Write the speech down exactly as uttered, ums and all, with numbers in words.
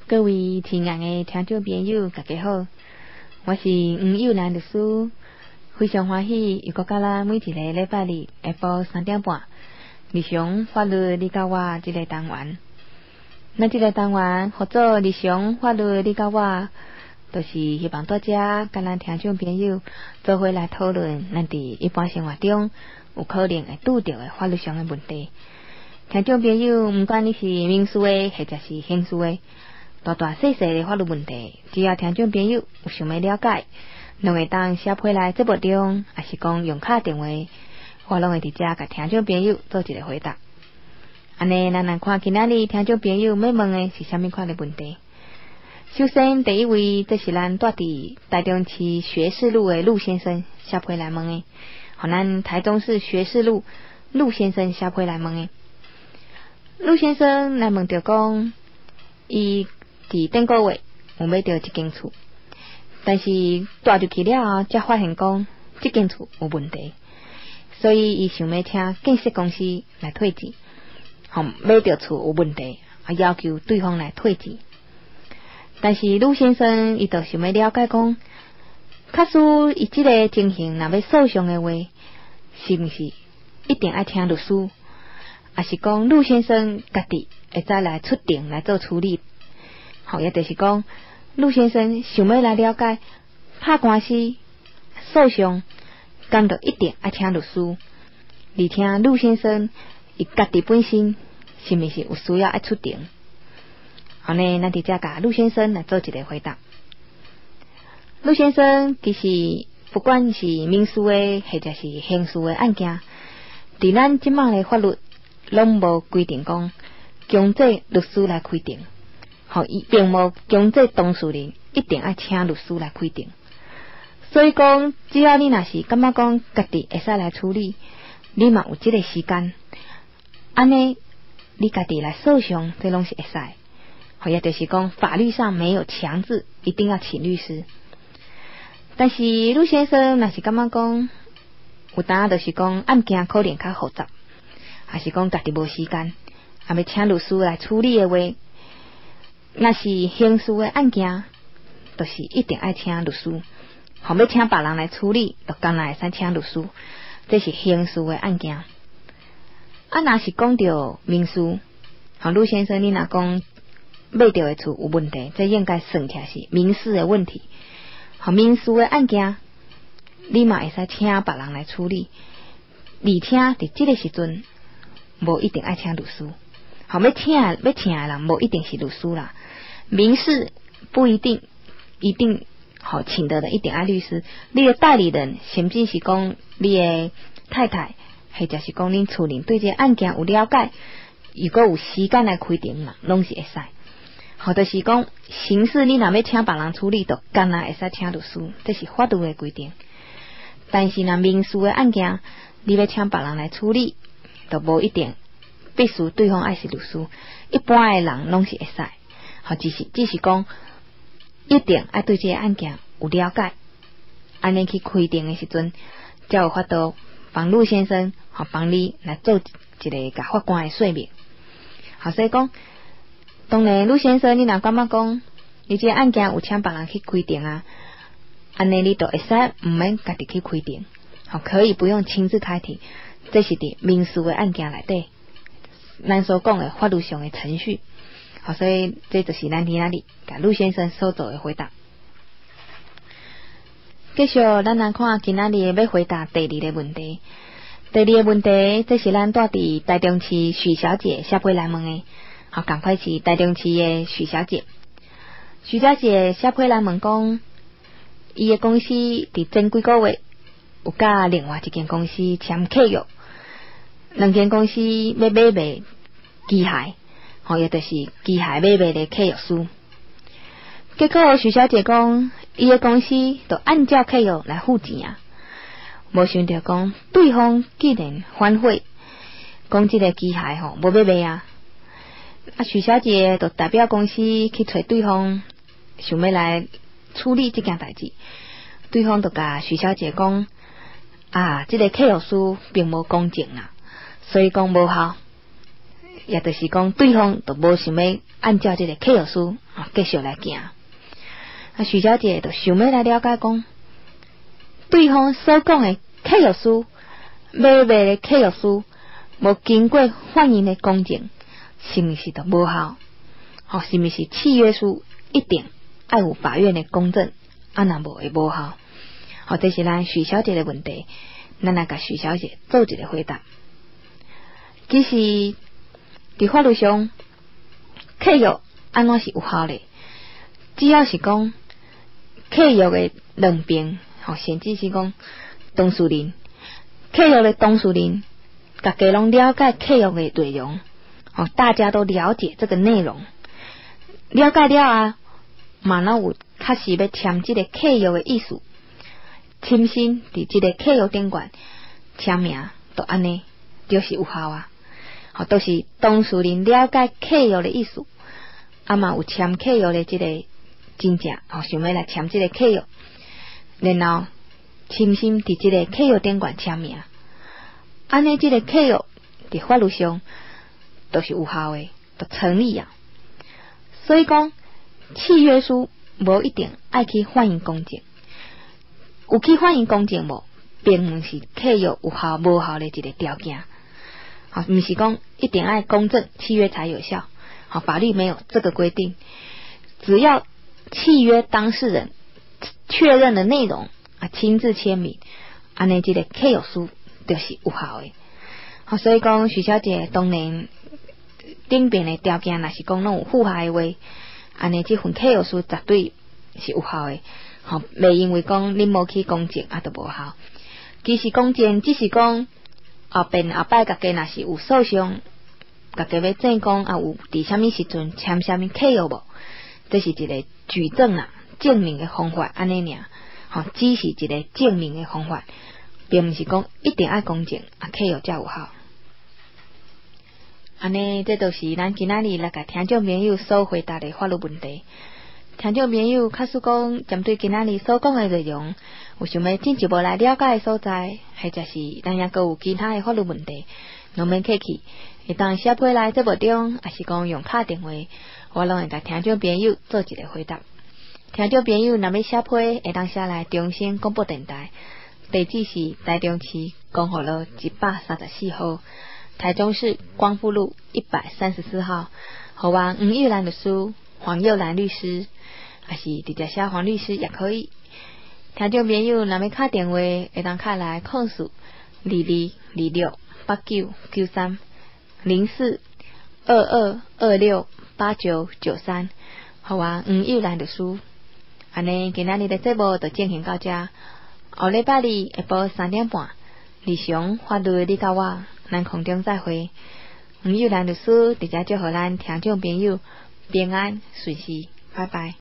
各位亲爱的听众朋友，大家好，我是黄友兰律师，非常欢喜又搁甲咱每一个礼拜日下晡三点半，日常法律你甲我这个单元。咱这个单元合作日常法律你甲我，就是希望大家甲咱听众朋友做伙来讨论咱伫一般生活中有可能会拄到的法律上的问题。听众朋友，不管你是民事的或者是刑事的，大大小小的法律问题，只要听众朋友有想要了解，拢会当写批来节目中，还是讲用卡电话，我拢会伫遮甲听众朋友做一个回答。安尼，咱来看今仔日听众朋友要问的是虾米款的问题。首先，第一位，这是咱住伫台中市学士路的陆先生写批来问的，和咱台中市学士路陆先生写批来问的。陆先生来问着讲，伊伫顶个月有买着一间厝，但是住入去了后，才发现讲这间厝有问题，所以伊想要请建设公司来退钱，吼买着厝有问题，啊要求对方来退钱。但是陆先生伊就想要了解讲，假使伊这个情形若要诉讼的话，是不是一定要请律师？还是讲陆先生家己会再来出庭来做处理？好，也就是讲，陆先生想要来了解打官司、诉讼，敢就一定要请律师？而且陆先生伊家己本身是毋是有需要爱出庭？好呢，咱伫遮甲陆先生来做一个回答。陆先生其实不管是民事的或者是刑事的案件，伫咱即卖的法律拢无规定讲强制律师来开庭，吼，伊并无强制当事人一定要请律师来开庭。所以讲，只要你若是感觉讲家己会使来处理，你嘛有即个时间，安尼你家己来诉讼，这拢是会使。好，也就是讲，法律上没有强制一定要请律师。但是陆先生若是感觉讲，有当就是讲案件可能较复杂，还是讲家己无时间，还要请律师来处理的话，若是刑事的案件，就是一定要请律师。好，要请别人来处理，就当然会使请律师。这是刑事的案件。啊，若是讲到民事，好，陆先生，你若讲买到的厝有问题，这应该算起来是民事的问题。好，民事的案件，你嘛会使请别人来处理，而且伫这个时阵，无一定爱请律师。好，要请要请的人，无一定是律师啦。民事不一定一定好请的人一定爱律师。你的代理人，甚至是讲你的太太，或者是讲恁厝人对这个案件有了解，如果有时间来开庭嘛，拢是会使。好，就是讲刑事你若要请别人处理，就干那会使请律师，这是法律的规定。但是若民事的案件，你要请别人来处理，就无一定必须对方爱是律师，一般的人拢是会使。好，只是只是讲一定要对这个案件有了解，安尼去开庭的时阵，才有法度帮陆先生好帮你来做一个甲法官的说明。好，所以讲，当然陆先生，你若感觉讲你这个案件有请别人去开庭啊，安尼你就会使唔免家己去开庭，好，可以不用亲自开庭。这是伫民事的案件内底，咱所讲的法律上的程序。好，所以这就是咱今仔日甲陆先生所做的回答。继续，咱来看今仔日要回答第二个问题。第二个问题，这是咱住伫台中市许小姐写批来问的。好，赶快是台中市的许小姐。许小姐写批来问讲，伊的公司伫前几个月有甲另外一间公司签契约，两间公司要买卖机械，吼，也就是机械买卖的契约书。结果许小姐讲，伊的公司就按照契约来付钱啊，无想到讲对方竟然反悔，讲这个机械吼无要卖啊。啊，许小姐就代表公司去找对方，想要来处理这件代志。对方就甲许小姐讲，啊，这个契约书并无公正啦，所以讲无效。也就是讲，对方就无想要按照这个契约书啊继续来行。啊，许小姐就想要来了解讲，对方所讲的契约书、买卖的契约书，无经过法院的公证，是毋是就无效？吼、哦，是毋是契约书一定要有法院的公证，啊，若无会无效？好、哦，这是咱许小姐的问题，咱来甲许小姐做一个回答。其实，伫法律上，契约安怎是有效的？只要是讲契约的两边，吼、哦，甚至是讲当事人，契约的当事人，大家拢了解契约的内容，哦，大家都了解这个内容，了解了啊，嘛那有确实要签这个契约的意思。亲身伫这个契约顶悬签名，都安尼就是有效啊！好，都是当事人了解契约的意思，啊嘛有签契约的这个真正，哦，想要来签这个契约，然后亲身伫这个契约顶悬签名，安尼这个契约伫法律上都是有效的，都成立啊。所以讲契约书无一定爱去法院公证。有去法院公证无，并毋是契约有效无效的一个条件。好，毋是讲一定要公证契约才有效。好，法律没有这个规定。只要契约当事人确认的内容啊，亲自签名，安尼这个契约书就是有效的。好，所以讲许小姐当然顶边的条件，若是讲拢有符合的话，安尼这份契约书绝对是有效的。吼，袂因为讲恁无去公证啊，都无效。其实公证只是讲后边后摆家己若是有诉讼，家己要证讲啊有伫啥物时阵签啥物契约无，这是一个举证啊证明的方法安尼尔。吼，只是一个证明的方法，并毋是讲一定爱公证啊契约才有效。安尼，这都是咱今仔日来甲听众朋友所回答的法律问题。听众朋友，假使讲针对今仔日所讲的内容，有想要进一步来了解的所在，或者是咱也阁有其他的法律问题，拢免客气，会当写批来节目中，还是讲用敲电话，我拢会甲听众朋友做一个回答。听众朋友若要写批，会当写来中心广播电台，地址是台中市光复路一百三十四号，台中市光复路一百三十四号，互我黄玉兰律师、黄幼兰律师。还是直接写黄律师也可以。听众朋友，若要敲电话，会当敲来控诉二二二六八九九三零四二二二六八九九三，好啊，黄幼兰律师。安尼，今仔日的节目就进行到这。后礼拜二下晡三点半，理想法律你甲我，咱空中再会。黄幼兰律师直接祝福咱听众朋友平安顺遂，拜拜。